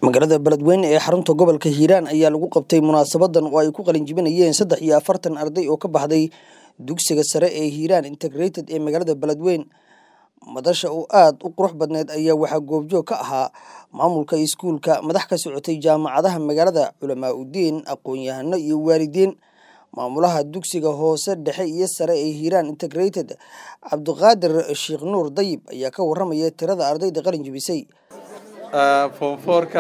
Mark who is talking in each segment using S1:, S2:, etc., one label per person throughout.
S1: magaalada Beledweyne ee xarunta gobolka Hiiraan ayaa lagu qabtay munaasabadan oo ay ku qalin jibinayeen 43 arday oo ka baxday dugsiga sare ee Hiiraan Integrated ee magaalada Beledweyne. Madasha oo aad u qurux badneed ayaa waxa goobjoog ka ahaa maamulka iskuulka, madax ka socotay jaamacadaha magaalada, culamaa u diin, aqoon-yahano iyo waalidiin. maamulaha dugsiga hoose dhexe iyo sare ee Hiiraan Integrated Cabdiqaadir Sheekh Nuur Dayib ayaa ka waramaya tirada ardayda qalin jibisay.
S2: form 4ka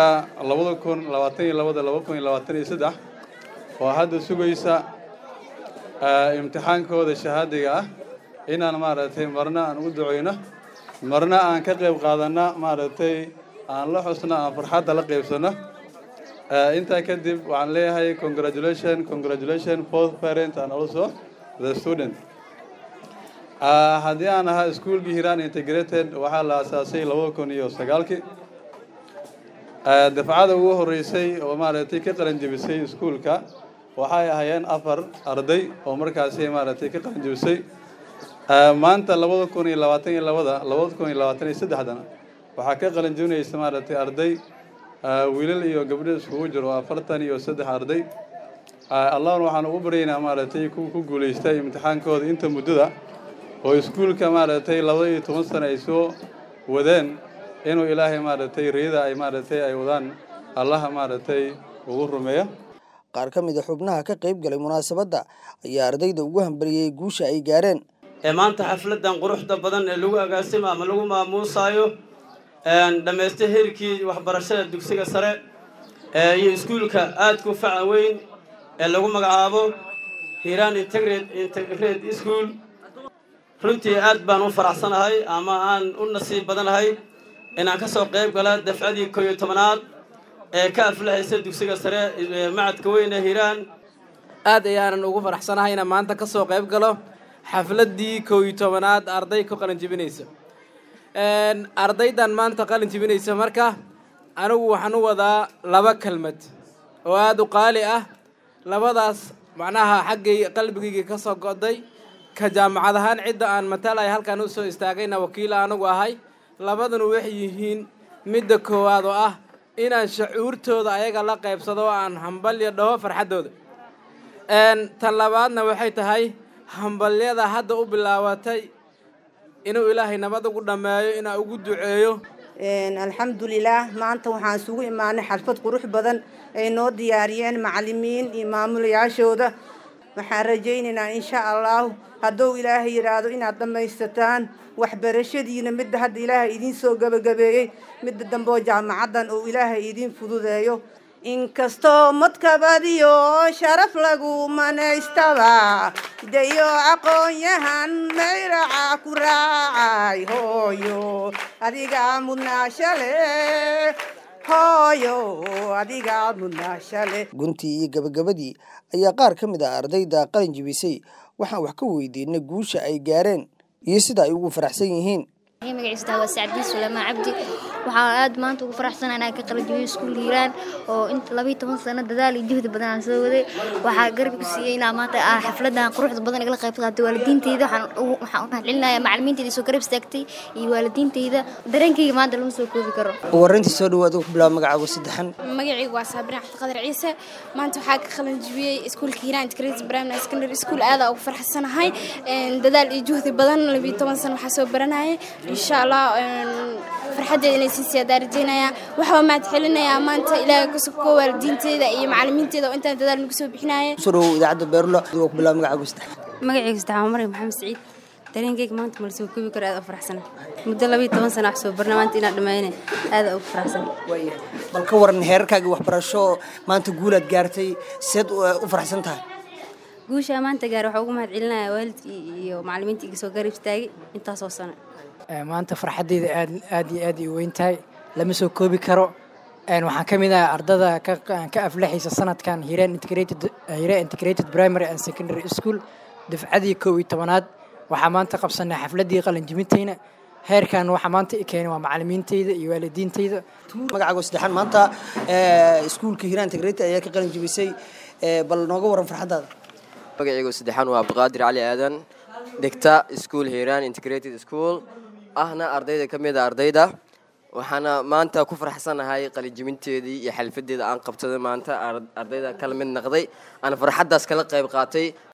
S2: 2022-2023 oo hadda sugaysa imtixaankooda shahaadiga ah inaan maaragtay marna aan u duceyno marna aan ka qayb qaadana maaragtay aan la xusno aan farxadda la qaybsano. inta kadib waxaan leeyahay congratulations both parents and also the student. haddii aan ahaa iskuulkii Hiiraan Integrated waxaa la aasaasay 2009 dafcada ugu horeysay oo maaragtay ka qalin jibisay iskuulka waxay ahaayeen 4 arday oo markaasi maaragtay ka qalin jibisay. maanta 2023 waxaa ka qalin jibinaysa maaragtay arday wiilal iyo gabdho iskugu jiro 43 arday. allahna waxaan ugu baryaynaa maaragtay ku guuleystay imtixaankooda inta muddada oo iskuulka maaragtay 12 sano ay soo wadeen inuu ilaahay maaragtay riyada ay maaragtay ay wadaan allah maaragtay ugu rumeeyo.
S1: qaar ka mid ah xubnaha ka qayb galay munaasabadda ayaa ardayda ugu hambaliyay guusha ay gaareen.
S3: maanta xafladan quruxda badan ee lagu agaasimo ama lagu maamuusayo dhameystay heerkii waxbarashada dugsiga sare iyo iskuulka aad ku faca weyn ee lagu magacaabo Hiiraan Integrated School. runtii aad baan u faraxsanahay ama aan u nasiib badanahay inaan ka soo qayb gala dafcadii 11aad ee ka aflaxaysa dugsiga sare macadka weyn ee Hiiraan.
S4: aad ayaan ugu faraxsanahay inaan maanta ka soo qayb galo xafladii 11aad arday ku qalin jibinaysa. ardaydan maanta qalin jibinaysa marka anigu waxaan u wadaa 2 kelmad oo aad u qaali ah. labadaas macnaha xaggay qalbigayga ka soo go'day ka jaamacad ahaan cidda aan matalay halkan u soo istaagayna wakiil anigu ahay. labadanu waxay yihiin midda koowaad oo ah inaan shucuurtooda ayaga la qaybsado aan hambalyo dhaho farxadooda. tan labaadna waxay tahay hambalyada hadda u bilaabatay inuu ilaahay nabad ugu dhameeyo inaan ugu duceeyo.
S5: alxamdulillaah maanta waxaan isugu imaanay xalfad qurux badan ay noo diyaariyeen macallimiin iyo maamulayaashooda. waxaan rajaynaynaa insha Allah hadduu ilaahay yiraahdo inaad dhamaysataan waxbarashadiina midda hadda ilaahay idin soo gabagabeeyay midda dambe oo jaamacadan oo ilaahay idin fududeeyo. inkastoo madkabadiyo sharaf lagu manaystaba dayo aqoon-yahan mayraca ku raacay hooyo adiga mudnaashale hooyo adiga mudnaashale.
S1: guntii iyo gabagabadii ayaa qaar ka mid ah ardayda qalin jibisay waxaan wax ka weydiinay guusha ay gaareen iyo sida ay ugu faraxsan yihiin.
S6: magaciisa waa Saacid Suleymaan Cabdi. waxaan aad maanta ugu faraxsanahay inaan ka qalin jibiyay iskuul Hiiraan oo inta 12 sano dadaal iyo juhdi badan aan soo waday. waxaa garab ku siiyay inaan maanta xafladan quruxda badan igala qayb qaatay waalidiintayda. waxaan u mahadcelinayaa macallimiintayda soo garab istaagtay iyo waalidiintayda. dareenkayga maanta lama soo koobi karo.
S1: warintii soo dhawaad ku bilaab magacaaga saddexan.
S7: magacaygu waa Sabrina Cabdiqaadir Ciise. maanta waxaa ka qalin jibiyay iskuulka Hiiraan Integrated Primary Secondary School. aad ugu faraxsanahay dadaal iyo juhdi badan 12 sano waxaa soo baranayay. insha Allah farxadeena inay sii siyaadaarjeenaya. waxaa mahadcelinayaa maanta ilaahay ku soo waalidiintayda iyo macallimiintayda oo inta dadaal nagu soo bixinayay.
S1: soo dhaw idaacada Beerlo ku bilaab magacaaga saddexan.
S8: magacaygu saddexan Maryam Maxamed Saciid. dareenkayga maanta ma soo koobi karo. aad u faraxsanahay muddo 12 sano wax soo barnaa maanta inaan dhameeyay aad ugu faraxsanahay.
S1: bal ka waran heerkaaga waxbarasho maanta guulaad gaartay seed u faraxsan tahay.
S8: guusha maanta gaar waxa ugu mahadcelinayaa waalidkii iyo macallimiintii iga soo garab istaagay intaas oo sano.
S9: maanta farxadeyda aad iyo aad u weyn tahay lama soo koobi karo. waxaan ka mid ah ardada ka aflaxaysa sanadkan Hiiraan Integrated Primary and Secondary School dafcadii 11aad. waxaa maanta qabsanay xafladii qalin jibintayna. heerkan waxa maanta keenay waa macallimiintayda iyo waalidiintayda.
S1: magacaaga saddexan maanta iskuulka Hiiraan Integrated ayaa ka qalin jibisay. bal nooga waran farxadaada.
S10: magacaygu saddexan waa Cabdiqaadir Cali Aadan dhigta iskuul Hiiraan Integrated School ahna ardayda ka mid ah ardayda waxaana maanta ku faraxsanahay qalinjibinteedii iyo xalfadeeda aan qabsaday maanta ardayda kala mid noqday aan farxadaas kala qayb qaatay